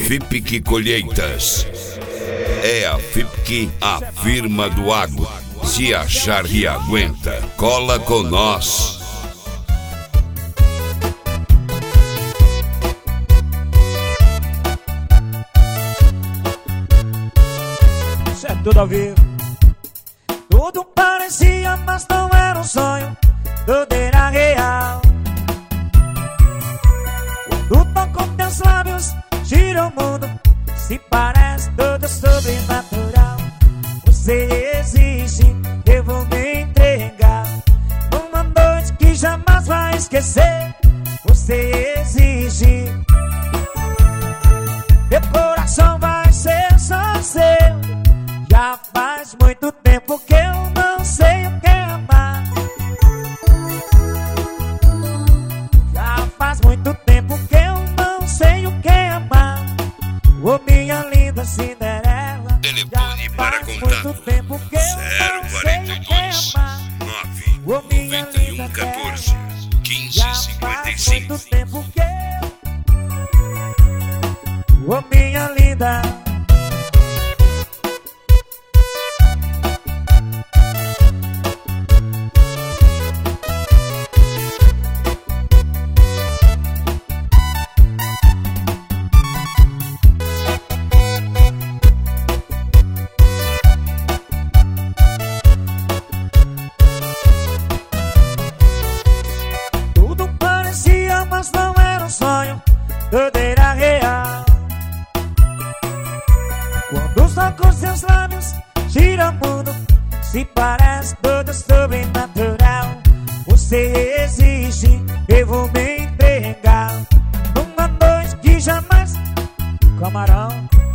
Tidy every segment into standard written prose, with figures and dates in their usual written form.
FIPC Colheitas. É a FIPC, a firma do agro. Se achar que aguenta, cola com nós. Isso é tudo ao vivo. Tudo parecia, mas não era um sonho. Tudo era real. Quando toco teus lábios, gira o mundo. Se parece tudo sobrenatural. Você existe, eu vou me entregar. Numa noite que jamais vai esquecer. Você existe. Meu coração vai ser só seu. Já faz muito tempo que eu não sei o que é amar. Já faz muito tempo que eu não sei o que é amar. Ô minha linda Cinderela. Telefone para contato 042 991 14 1555. Tempo que ô minha linda. Mas não era um sonho, tudo era real. Quando toco seus lábios, gira o mundo. Se parece tudo sobrenatural. Você existe, eu vou me entregar. Numa noite que jamais... Camarão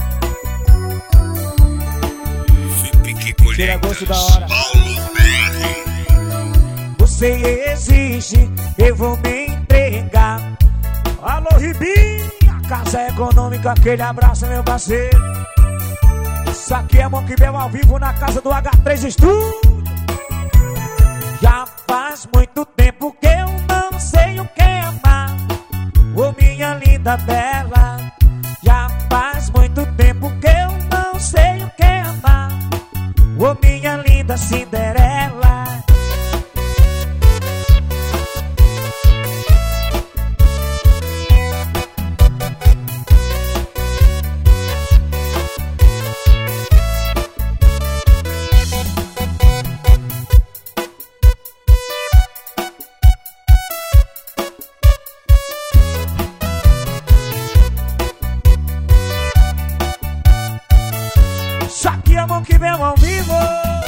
FIPC tira gosto da Colheitas. hora. Paulo BR. Você existe, eu vou me entregar. Alô, Ribinha, Casa Econômica, aquele abraço, meu parceiro. Isso aqui é Monkey Bell ao vivo na casa do H3 Studio. Já faz muito tempo que eu não sei o que é amar. Ô minha linda bela. Já faz muito tempo que eu não sei o que é amar. Ô minha linda Cinderela. Isso aqui é Monkey Bell ao vivo.